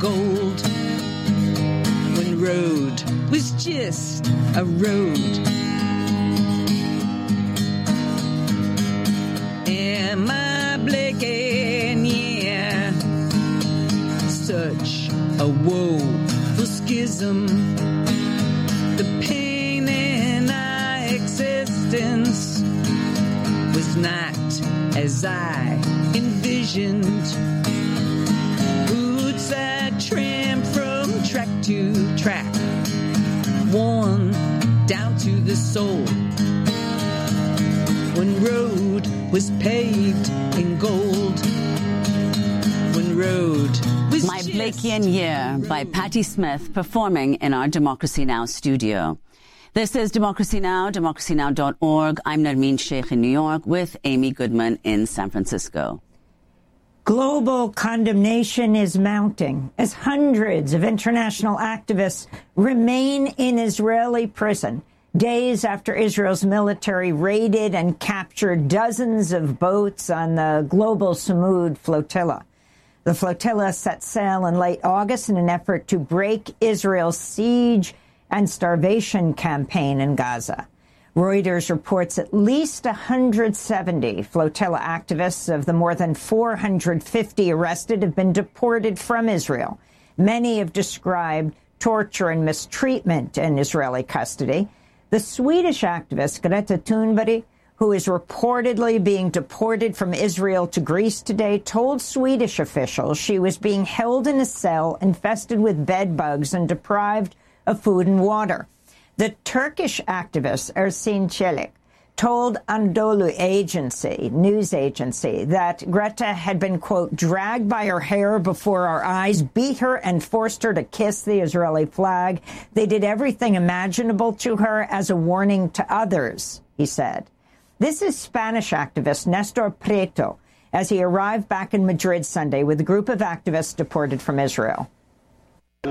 gold. When road was just a road. Am I blinking? Yeah. Such a woeful schism. The pain in our existence was not as I envisioned. Boots I tramp from track to track, worn down to the soul. When road was paved in gold. When road was My Blakean Year by Patti Smith, performing in our Democracy Now! Studio. This is Democracy Now!, democracynow.org. I'm Nermeen Sheikh in New York with Amy Goodman in San Francisco. Global condemnation is mounting as hundreds of international activists remain in Israeli prison days after Israel's military raided and captured dozens of boats on the global Samud flotilla. The flotilla set sail in late August in an effort to break Israel's siege and starvation campaign in Gaza. Reuters reports at least 170 flotilla activists of the more than 450 arrested have been deported from Israel. Many have described torture and mistreatment in Israeli custody. The Swedish activist Greta Thunberg, who is reportedly being deported from Israel to Greece today, told Swedish officials she was being held in a cell infested with bed bugs and deprived of food and water. The Turkish activist Ersin Çelik told Anadolu news agency, that Greta had been, quote, dragged by her hair before our eyes, beat her and forced her to kiss the Israeli flag. They did everything imaginable to her as a warning to others, he said. This is Spanish activist Nestor Prieto, as he arrived back in Madrid Sunday with a group of activists deported from Israel. A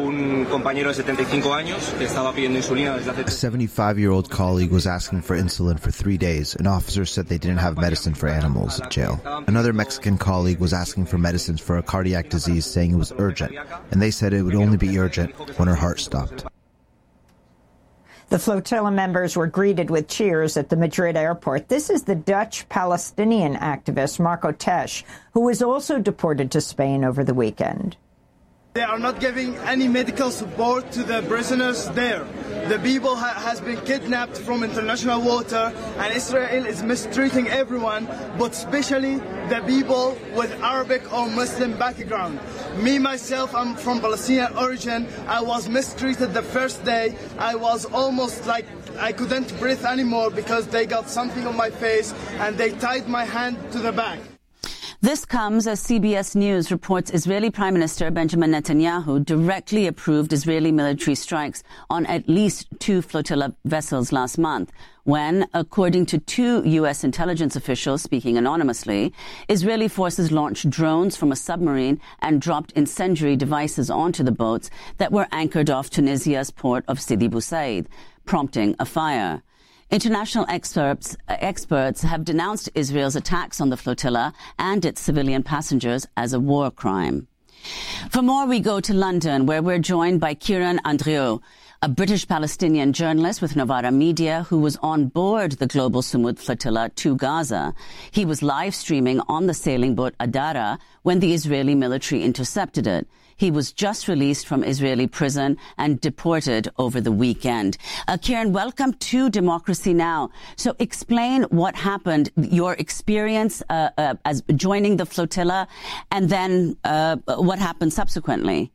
75-year-old colleague was asking for insulin for 3 days. An officer said they didn't have medicine for animals at jail. Another Mexican colleague was asking for medicines for a cardiac disease, saying it was urgent, and they said it would only be urgent when her heart stopped. The flotilla members were greeted with cheers at the Madrid airport. This is the Dutch-Palestinian activist Marco Tesch, who was also deported to Spain over the weekend. They are not giving any medical support to the prisoners there. The people has been kidnapped from international water, and Israel is mistreating everyone, but especially the people with Arabic or Muslim background. Me, myself, I'm from Palestinian origin. I was mistreated the first day. I was almost like I couldn't breathe anymore because they got something on my face and they tied my hand to the back. This comes as CBS News reports Israeli Prime Minister Benjamin Netanyahu directly approved Israeli military strikes on at least 2 flotilla vessels last month, when, according to 2 U.S. intelligence officials speaking anonymously, Israeli forces launched drones from a submarine and dropped incendiary devices onto the boats that were anchored off Tunisia's port of Sidi Bou Said, prompting a fire. International experts have denounced Israel's attacks on the flotilla and its civilian passengers as a war crime. For more, we go to London, where we're joined by Kieran Andrieux, a British-Palestinian journalist with Novara Media who was on board the global Samud flotilla to Gaza. He was live streaming on the sailing boat Adara when the Israeli military intercepted it. He was just released from Israeli prison and deported over the weekend. Kieran, welcome to Democracy Now! So explain what happened, your experience as joining the flotilla, and then what happened subsequently.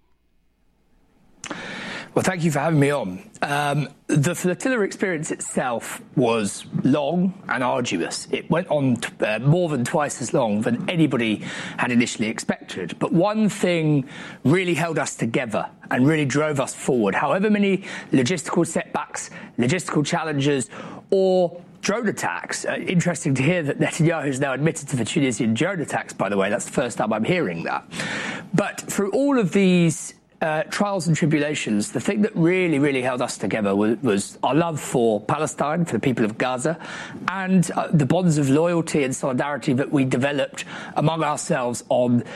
Well, thank you for having me on. The flotilla experience itself was long and arduous. It went on more than twice as long than anybody had initially expected. But one thing really held us together and really drove us forward. However many logistical setbacks, logistical challenges, or drone attacks. Interesting to hear that Netanyahu has now admitted to the Tunisian drone attacks, by the way. That's the first time I'm hearing that. But through all of these trials and tribulations, the thing that really held us together was our love for Palestine, for the people of Gaza, and the bonds of loyalty and solidarity that we developed among ourselves on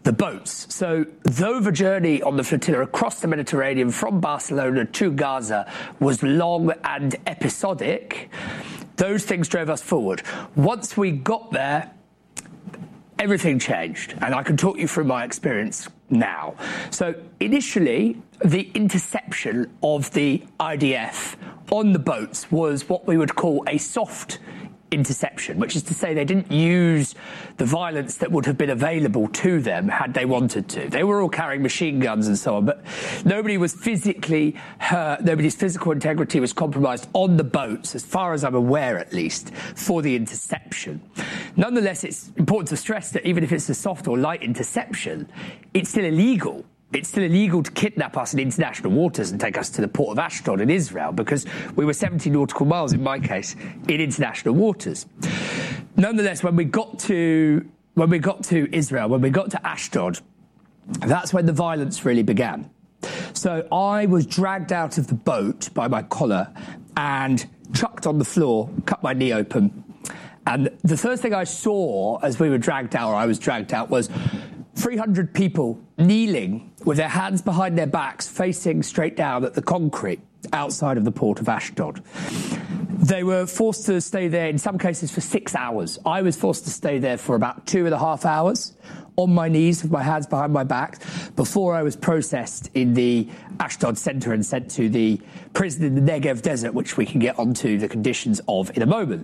the boats. So though the journey on the flotilla across the Mediterranean from Barcelona to Gaza was long and episodic, those things drove us forward. Once we got there, everything changed, and I can talk you through my experience now. So initially, the interception of the IDF on the boats was what we would call a soft interception, which is to say they didn't use the violence that would have been available to them had they wanted to. They were all carrying machine guns and so on, but nobody was physically hurt, nobody's physical integrity was compromised on the boats, as far as I'm aware at least, for the interception. Nonetheless, it's important to stress that even if it's a soft or light interception, it's still illegal. It's still illegal to kidnap us in international waters and take us to the port of Ashdod in Israel, because we were 70 nautical miles, in my case, in international waters. Nonetheless, when we got to Israel, when we got to Ashdod, that's when the violence really began. So I was dragged out of the boat by my collar and chucked on the floor, cut my knee open. And the first thing I saw as we were dragged out, or I was dragged out, was 300 people kneeling with their hands behind their backs, facing straight down at the concrete outside of the port of Ashdod. They were forced to stay there, in some cases, for 6 hours. I was forced to stay there for about 2.5 hours on my knees with my hands behind my back before I was processed in the Ashdod centre and sent to the prison in the Negev desert, which we can get onto the conditions of in a moment.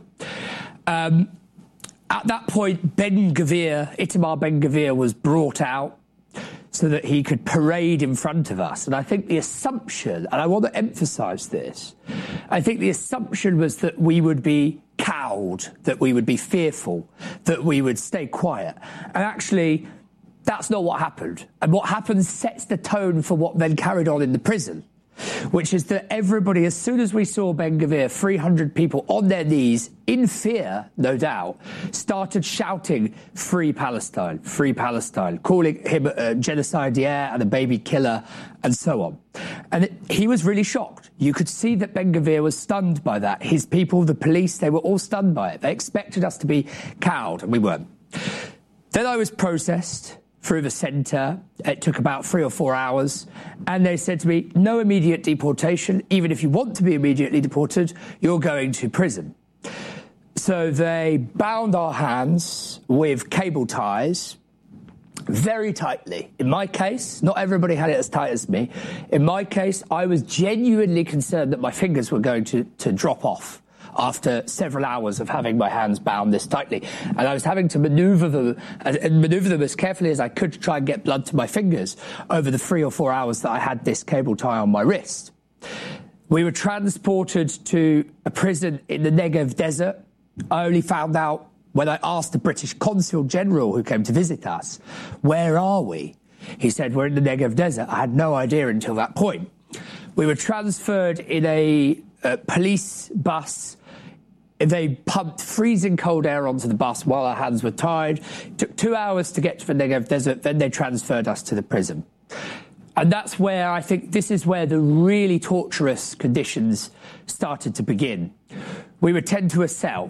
At that point, Itamar Ben-Gvir was brought out so that he could parade in front of us. And I think the assumption, and I want to emphasise this, I think the assumption was that we would be cowed, that we would be fearful, that we would stay quiet. And actually, that's not what happened. And what happened sets the tone for what then carried on in the prison, which is that everybody, as soon as we saw Ben-Gvir, 300 people on their knees, in fear, no doubt, started shouting, "Free Palestine, free Palestine," calling him a genocidaire and a baby killer, and so on. And he was really shocked. You could see that Ben-Gvir was stunned by that. His people, the police, they were all stunned by it. They expected us to be cowed, and we weren't. Then I was processed through the centre. It took about 3 or 4 hours. And they said to me, no immediate deportation. Even if you want to be immediately deported, you're going to prison. So they bound our hands with cable ties very tightly. In my case, not everybody had it as tight as me. In my case, I was genuinely concerned that my fingers were going to drop off after several hours of having my hands bound this tightly. And I was having to manoeuvre them as carefully as I could to try and get blood to my fingers over the 3 or 4 hours that I had this cable tie on my wrist. We were transported to a prison in the Negev desert. I only found out when I asked the British Consul General who came to visit us, "Where are we?" He said, "We're in the Negev desert." I had no idea until that point. We were transferred in a police bus. They pumped freezing cold air onto the bus while our hands were tied. It took 2 hours to get to the Negev desert. Then they transferred us to the prison. And that's where I think this is where the really torturous conditions started to begin. We were tended to a cell.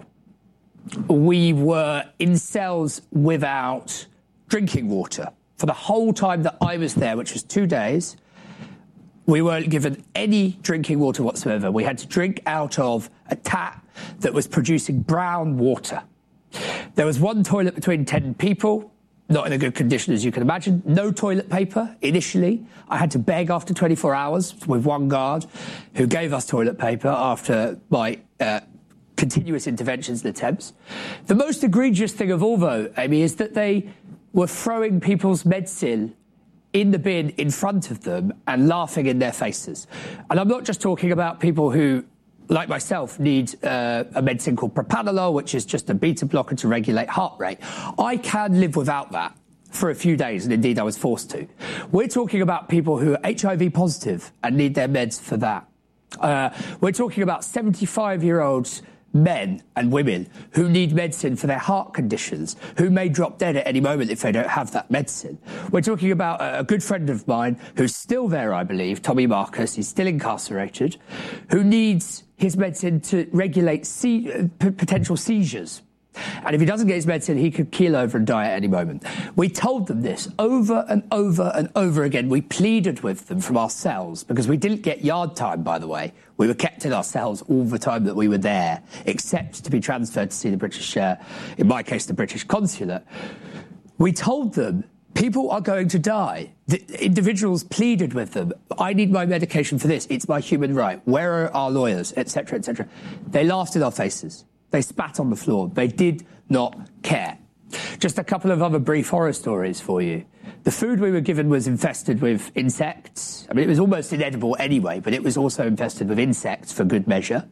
We were in cells without drinking water. For the whole time that I was there, which was 2 days, we weren't given any drinking water whatsoever. We had to drink out of a tap that was producing brown water. There was one toilet between 10 people, not in a good condition, as you can imagine. No toilet paper initially. I had to beg after 24 hours with one guard who gave us toilet paper after my continuous interventions and attempts. The most egregious thing of all, though, Amy, is that they were throwing people's medicine in the bin in front of them and laughing in their faces. And I'm not just talking about people who, like myself, need a medicine called propranolol, which is just a beta blocker to regulate heart rate. I can live without that for a few days, and indeed I was forced to. We're talking about people who are HIV positive and need their meds for that. We're talking about 75-year-olds men and women who need medicine for their heart conditions, who may drop dead at any moment if they don't have that medicine. We're talking about a good friend of mine who's still there, I believe, Tommy Marcus, he's still incarcerated, who needs his medicine to regulate potential seizures. And if he doesn't get his medicine, he could keel over and die at any moment. We told them this over and over and over again. We pleaded with them from our cells, because we didn't get yard time, by the way. We were kept in our cells all the time that we were there, except to be transferred to see the British, in my case, the British consulate. We told them, people are going to die. The individuals pleaded with them. I need my medication for this. It's my human right. Where are our lawyers, etc., etc. They laughed in our faces. They spat on the floor. They did not care. Just a couple of other brief horror stories for you. The food we were given was infested with insects. I mean, it was almost inedible anyway, but it was also infested with insects for good measure.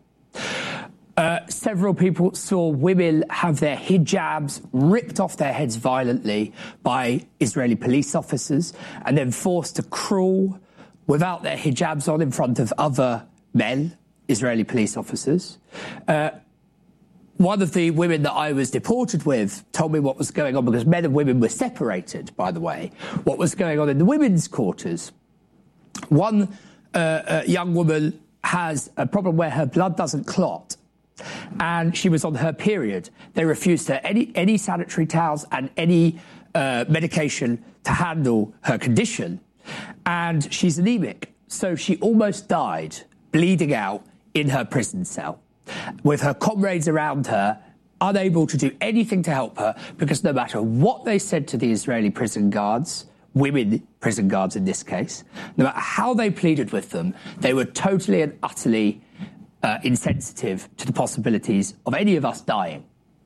Several people saw women have their hijabs ripped off their heads violently by Israeli police officers and then forced to crawl without their hijabs on in front of other men, Israeli police officers. One of the women that I was deported with told me what was going on, because men and women were separated, by the way, what was going on in the women's quarters. One young woman has a problem where her blood doesn't clot, and she was on her period. They refused her any sanitary towels and any medication to handle her condition, and she's anemic. So she almost died, bleeding out in her prison cell, with her comrades around her, unable to do anything to help her, because no matter what they said to the Israeli prison guards, women prison guards in this case, no matter how they pleaded with them, they were totally and utterly insensitive to the possibilities of any of us dying.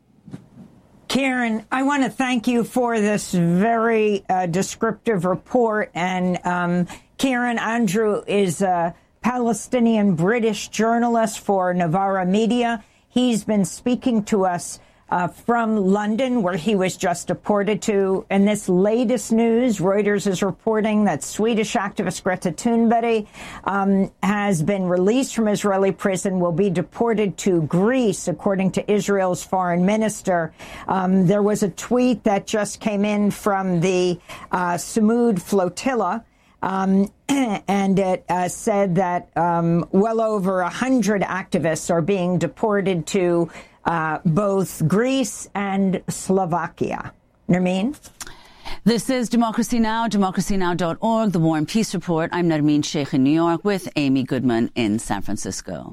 Kieran, I want to thank you for this very descriptive report. And Kieran Andrew is a Palestinian British journalist for Novara Media. He's been speaking to us from London, where he was just deported to. In this latest news, Reuters is reporting that Swedish activist Greta Thunberg has been released from Israeli prison, will be deported to Greece, according to Israel's foreign minister. There was a tweet that just came in from the Samud flotilla, and it said that well over 100 activists are being deported to both Greece and Slovakia. Nermeen? This is Democracy Now!, democracynow.org, The War and Peace Report. I'm Nermeen Sheikh in New York with Amy Goodman in San Francisco.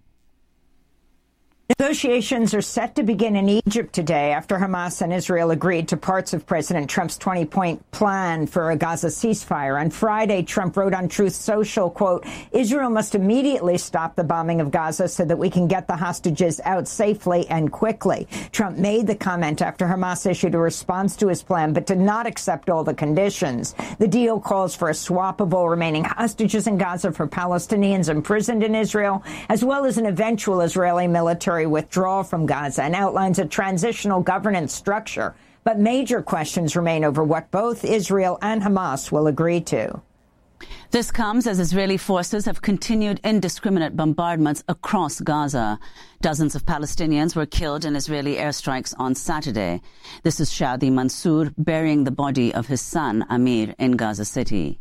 Negotiations are set to begin in Egypt today after Hamas and Israel agreed to parts of President Trump's 20-point plan for a Gaza ceasefire. On Friday, Trump wrote on Truth Social, quote, Israel must immediately stop the bombing of Gaza so that we can get the hostages out safely and quickly. Trump made the comment after Hamas issued a response to his plan, but did not accept all the conditions. The deal calls for a swap of all remaining hostages in Gaza for Palestinians imprisoned in Israel, as well as an eventual Israeli military withdrawal from Gaza, and outlines a transitional governance structure. But major questions remain over what both Israel and Hamas will agree to. This comes as Israeli forces have continued indiscriminate bombardments across Gaza. Dozens of Palestinians were killed in Israeli airstrikes on Saturday. This is Shadi Mansour burying the body of his son, Amir, in Gaza City.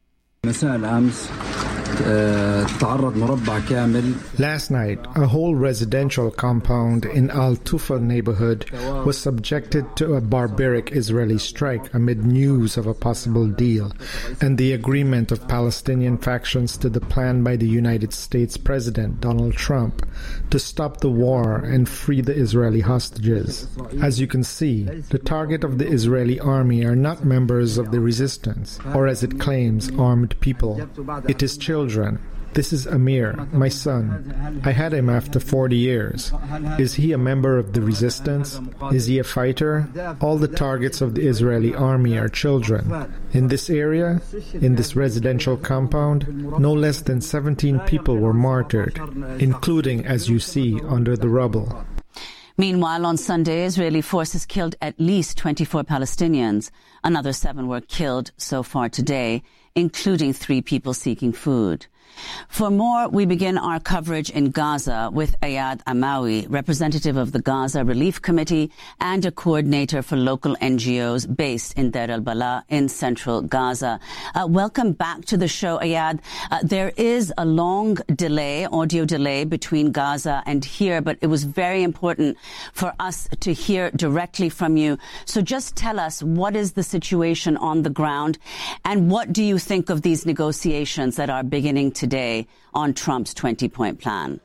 Last night, a whole residential compound in Al-Tufa neighborhood was subjected to a barbaric Israeli strike amid news of a possible deal and the agreement of Palestinian factions to the plan by the United States President Donald Trump to stop the war and free the Israeli hostages. As you can see, the target of the Israeli army are not members of the resistance, or as it claims, armed people. It is children. This is Amir, my son. I had him after 40 years. Is he a member of the resistance? Is he a fighter? All the targets of the Israeli army are children. In this area, in this residential compound, no less than 17 people were martyred, including, as you see, under the rubble. Meanwhile, on Sunday, Israeli forces killed at least 24 Palestinians. Another 7 were killed so far today, including 3 people seeking food. For more, we begin our coverage in Gaza with Ayad Amawi, representative of the Gaza Relief Committee and a coordinator for local NGOs based in Deir al-Bala in central Gaza. Welcome back to the show, Ayad. There is a long delay, audio delay between Gaza and here, but it was very important for us to hear directly from you. So just tell us, what is the situation on the ground, and what do you think of these negotiations that are beginning today on Trump's 20-point plan?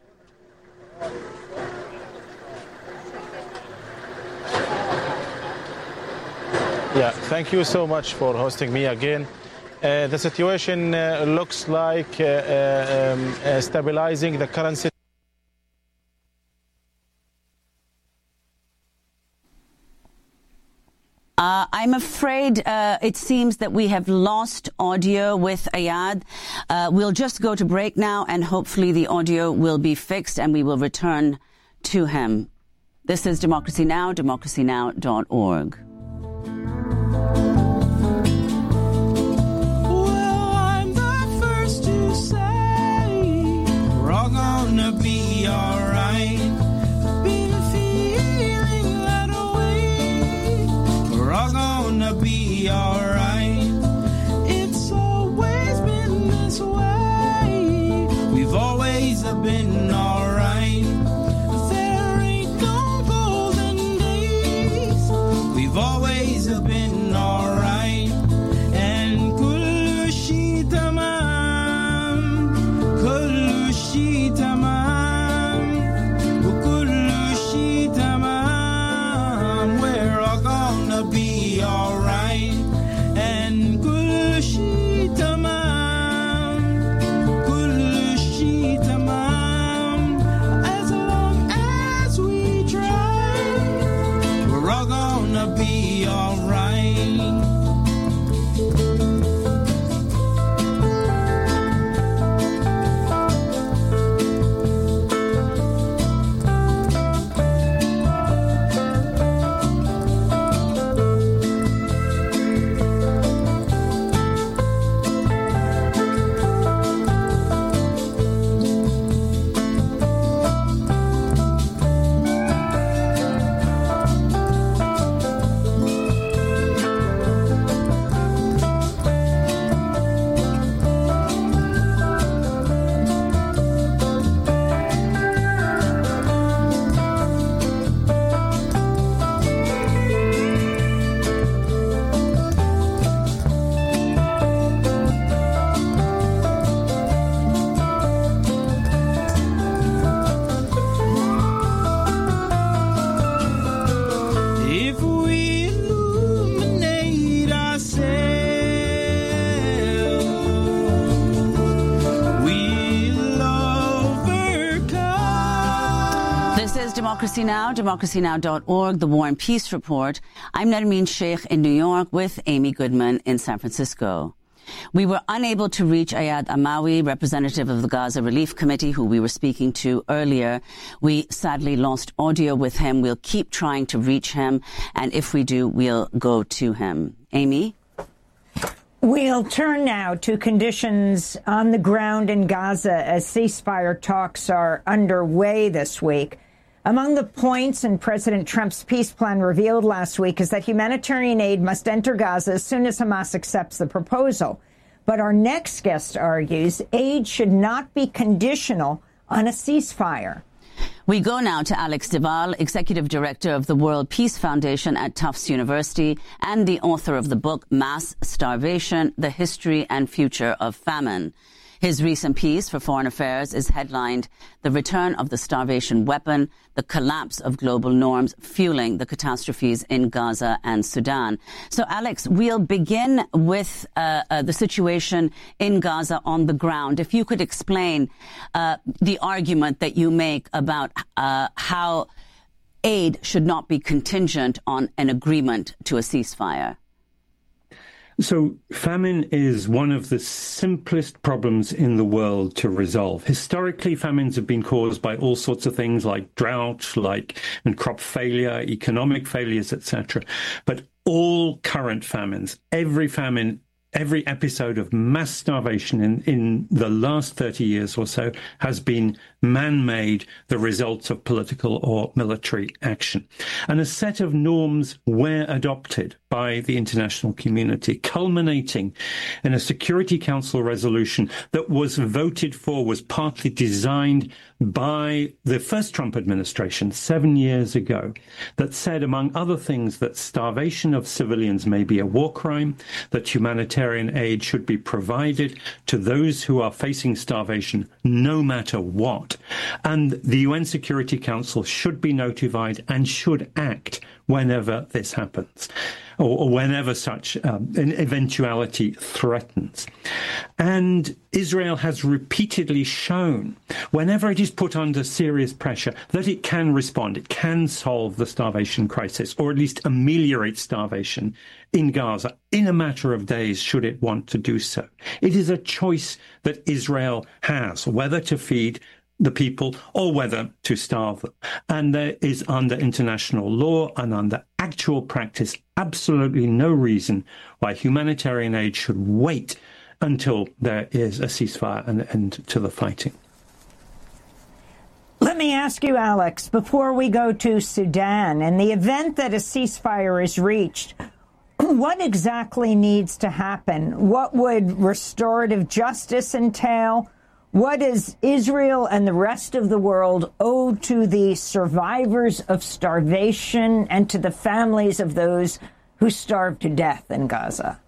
Yeah, thank you so much for hosting me again. The situation looks like stabilizing the current situation. I'm afraid it seems that we have lost audio with Ayad. We'll just go to break now, and hopefully the audio will be fixed and we will return to him. This is Democracy Now!, democracynow.org. Well, I'm the first to say we're all gonna be alright. We're all gonna be alright. It's always been this way. We've always been alright. There ain't no golden days. We've always been alright. And kullu shi tamam, kullu shi tamam, kullu shi tamam. We're all gonna be alright, and kullu shi tamam, kullu shi tamam. As long as we try, we're all gonna be alright. If we illuminate ourselves, we'll overcome. This is Democracy Now!, democracynow.org, the War and Peace Report. I'm Nermeen Sheikh in New York with Amy Goodman in San Francisco. We were unable to reach Ayad Amawi, representative of the Gaza Relief Committee, who we were speaking to earlier. We sadly lost audio with him. We'll keep trying to reach him, and if we do, we'll go to him. Amy? We'll turn now to conditions on the ground in Gaza as ceasefire talks are underway this week. Among the points in President Trump's peace plan revealed last week is that humanitarian aid must enter Gaza as soon as Hamas accepts the proposal. But our next guest argues aid should not be conditional on a ceasefire. We go now to Alex de Waal, Executive Director of the World Peace Foundation at Tufts University and the author of the book Mass Starvation, The History and Future of Famine. His recent piece for Foreign Affairs is headlined The Return of the Starvation Weapon, the Collapse of Global Norms Fueling the Catastrophes in Gaza and Sudan. So, Alex, we'll begin with the situation in Gaza on the ground. If you could explain the argument that you make about how aid should not be contingent on an agreement to a ceasefire. So famine is one of the simplest problems in the world to resolve. Historically, famines have been caused by all sorts of things like drought, and crop failure, economic failures, etc. But all current famines, every famine every episode of mass starvation in the last 30 years or so has been man-made, the result of political or military action. And a set of norms were adopted by the international community, culminating in a Security Council resolution that was voted for, was partly designed by the first Trump administration 7 years ago, that said, among other things, that starvation of civilians may be a war crime, that humanitarian aid should be provided to those who are facing starvation no matter what. And the UN Security Council should be notified and should act whenever this happens, or whenever such an eventuality threatens. And Israel has repeatedly shown, whenever it is put under serious pressure, that it can respond, it can solve the starvation crisis, or at least ameliorate starvation in Gaza in a matter of days, should it want to do so. It is a choice that Israel has, whether to feed the people or whether to starve them. And there is, under international law and under actual practice, absolutely no reason why humanitarian aid should wait until there is a ceasefire and an end to the fighting. Let me ask you, Alex, before we go to Sudan, in the event that a ceasefire is reached, what exactly needs to happen? What would restorative justice entail? What does Israel and the rest of the world owe to the survivors of starvation and to the families of those who starved to death in Gaza?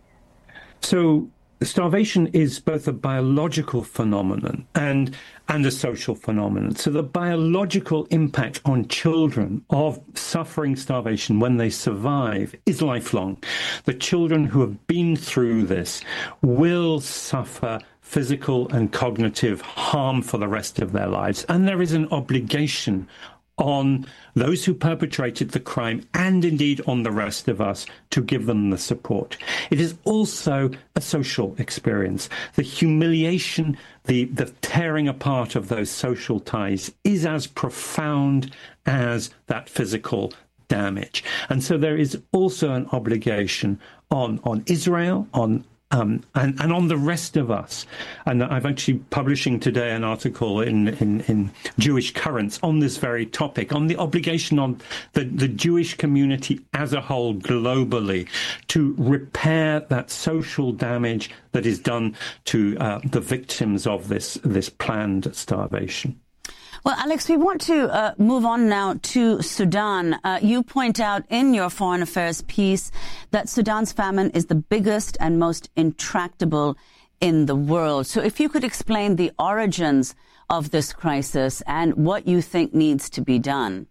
So starvation is both a biological phenomenon and a social phenomenon. So the biological impact on children of suffering starvation when they survive is lifelong. The children who have been through this will suffer physical and cognitive harm for the rest of their lives. And there is an obligation on those who perpetrated the crime, and indeed on the rest of us, to give them the support. It is also a social experience. The humiliation, the tearing apart of those social ties is as profound as that physical damage. And so there is also an obligation on Israel, and on the rest of us. And I'm actually publishing today an article in Jewish Currents on this very topic, on the obligation on the Jewish community as a whole globally to repair that social damage that is done to the victims of this planned starvation. Well, Alex, we want to move on now to Sudan. You point out in your Foreign Affairs piece that Sudan's famine is the biggest and most intractable in the world. So if you could explain the origins of this crisis and what you think needs to be done.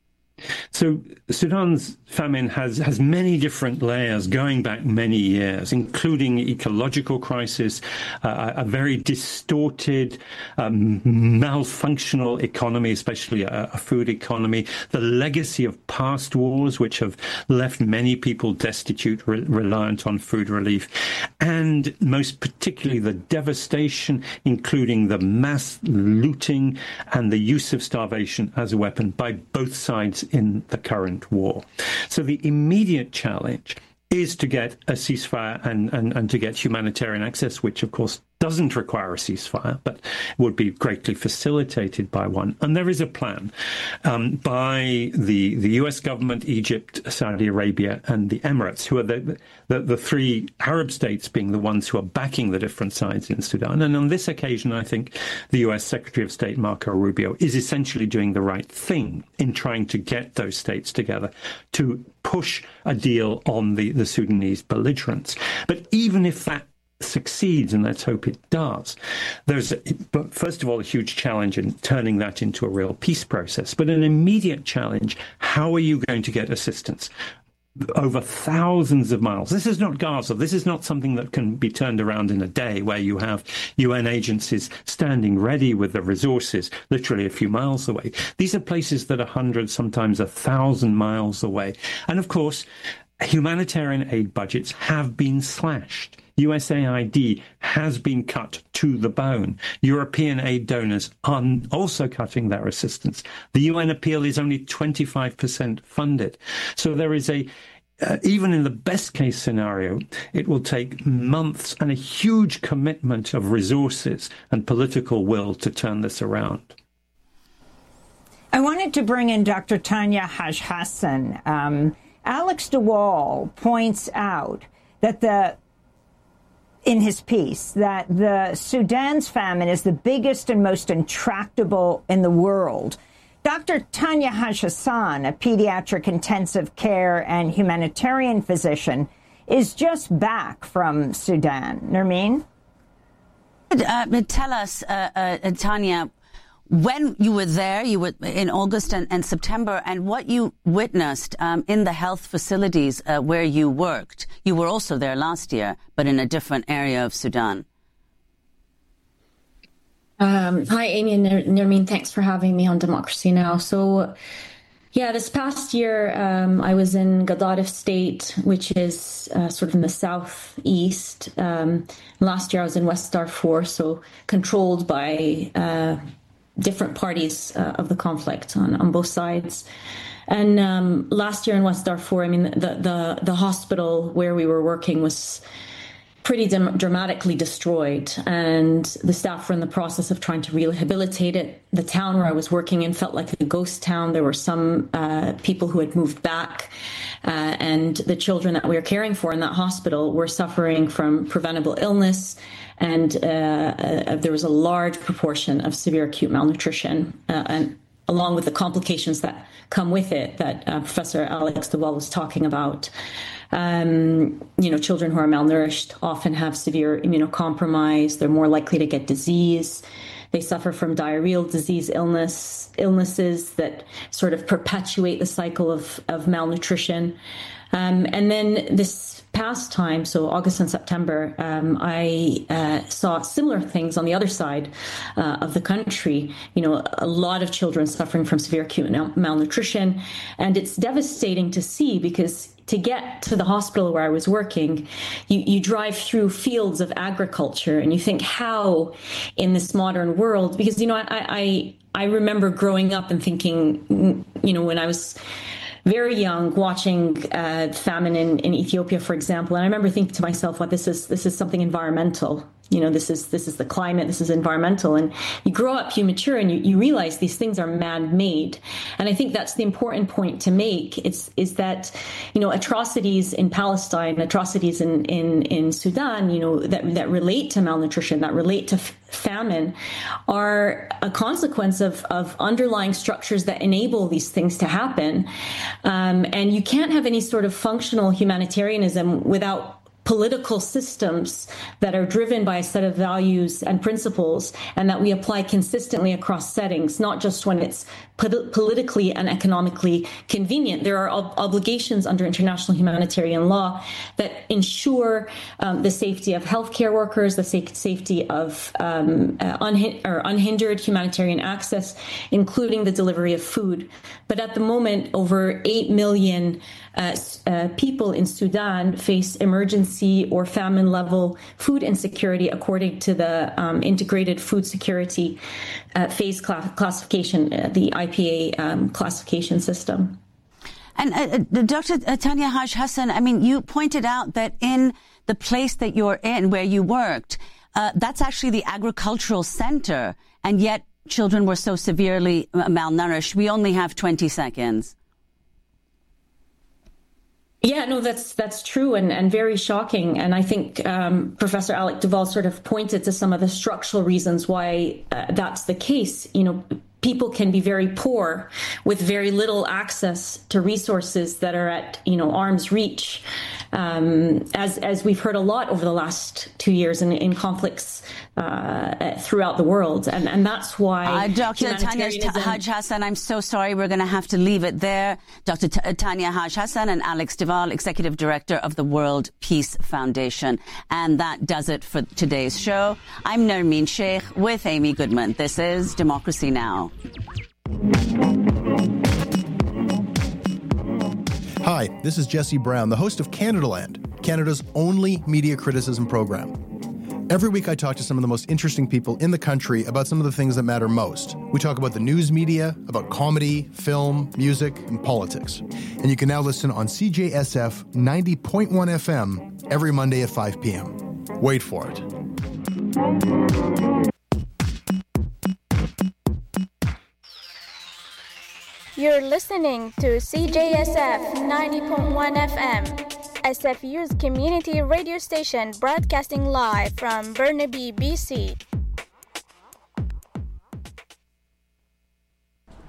So Sudan's famine has many different layers going back many years, including ecological crisis, a very distorted, malfunctional economy, especially a food economy, the legacy of past wars, which have left many people destitute, reliant on food relief, and most particularly the devastation, including the mass looting and the use of starvation as a weapon by both sides in the current war. So the immediate challenge is to get a ceasefire and to get humanitarian access, which of course doesn't require a ceasefire, but would be greatly facilitated by one. And there is a plan by the U.S. government, Egypt, Saudi Arabia, and the Emirates, who are the three Arab states being the ones who are backing the different sides in Sudan. And on this occasion, I think the U.S. Secretary of State Marco Rubio is essentially doing the right thing in trying to get those states together to push a deal on the Sudanese belligerents. But even if that succeeds, and let's hope it does, there's, first of all, a huge challenge in turning that into a real peace process. But an immediate challenge, how are you going to get assistance over thousands of miles? This is not Gaza. This is not something that can be turned around in a day, where you have UN agencies standing ready with the resources literally a few miles away. These are places that are hundreds, sometimes 1,000 miles away. And of course, humanitarian aid budgets have been slashed. USAID has been cut to the bone. European aid donors are also cutting their assistance. The UN appeal is only 25% funded. So there is a even in the best case scenario, it will take months and a huge commitment of resources and political will to turn this around. I wanted to bring in Dr. Tanya Haj-Hassan. Alex de Waal points out that in his piece that the Sudan's famine is the biggest and most intractable in the world. Dr. Tanya Haj-Hassan, a pediatric intensive care and humanitarian physician, is just back from Sudan. Nermeen? Tell us, Tanya, when you were there, you were in August and September, and what you witnessed in the health facilities where you worked. You were also there last year, but in a different area of Sudan. Hi, Amy and Nermeen. Thanks for having me on Democracy Now! So, yeah, this past year, I was in Gadaref State, which is sort of in the southeast. Last year, I was in West Darfur, so controlled by different parties of the conflict on both sides. And last year in West Darfur, I mean, the hospital where we were working was pretty dramatically destroyed, and the staff were in the process of trying to rehabilitate it. The town where I was working in felt like a ghost town. There were some people who had moved back, and the children that we were caring for in that hospital were suffering from preventable illness, and there was a large proportion of severe acute malnutrition, and along with the complications that come with it that Professor Alex de Waal was talking about. Children who are malnourished often have severe immunocompromise. They're more likely to get disease. They suffer from diarrheal disease illnesses that sort of perpetuate the cycle of malnutrition. And then this past time, so August and September, I saw similar things on the other side of the country. A lot of children suffering from severe acute malnutrition. And it's devastating to see, because to get to the hospital where I was working, you drive through fields of agriculture, and you think, how in this modern world, because, I remember growing up and thinking, when I was very young, watching famine in Ethiopia, for example, and I remember thinking to myself, "Well, this is something environmental. This is the climate. This is environmental." And you grow up, you mature, and you realize these things are man-made. And I think that's the important point to make. Is that atrocities in Palestine, atrocities in Sudan, that relate to malnutrition, that relate to famine, are a consequence of underlying structures that enable these things to happen. And you can't have any sort of functional humanitarianism without political systems that are driven by a set of values and principles, and that we apply consistently across settings, not just when it's politically and economically convenient. There are obligations under international humanitarian law that ensure the safety of healthcare workers, the safety of unhindered humanitarian access, including the delivery of food. But at the moment, over 8 million people in Sudan face emergency or famine level food insecurity, according to the Integrated Food Security Phase Classification, the IPA classification system. And Dr. Tanya Haj-Hassan, I mean, you pointed out that in the place that you're in, where you worked, that's actually the agricultural center, and yet children were so severely malnourished. We only have 20 seconds. Yeah, no, that's true and very shocking. And I think Professor Alex de Waal sort of pointed to some of the structural reasons why that's the case. People can be very poor with very little access to resources that are at, arm's reach, as we've heard a lot over the last 2 years in conflicts throughout the world. And that's why Dr. Tanya Haj-Hassan, I'm so sorry. We're going to have to leave it there. Dr. Tanya Haj-Hassan and Alex de Waal, Executive Director of the World Peace Foundation. And that does it for today's show. I'm Nermeen Sheikh with Amy Goodman. This is Democracy Now! Hi, this is Jesse Brown, the host of Canadaland, Canada's only media criticism program. Every week I talk to some of the most interesting people in the country about some of the things that matter most. We talk about the news media, about comedy, film, music, and politics. And you can now listen on CJSF 90.1 FM every Monday at 5 p.m. Wait for it. You're listening to CJSF 90.1 FM. SFU's community radio station broadcasting live from Burnaby, BC.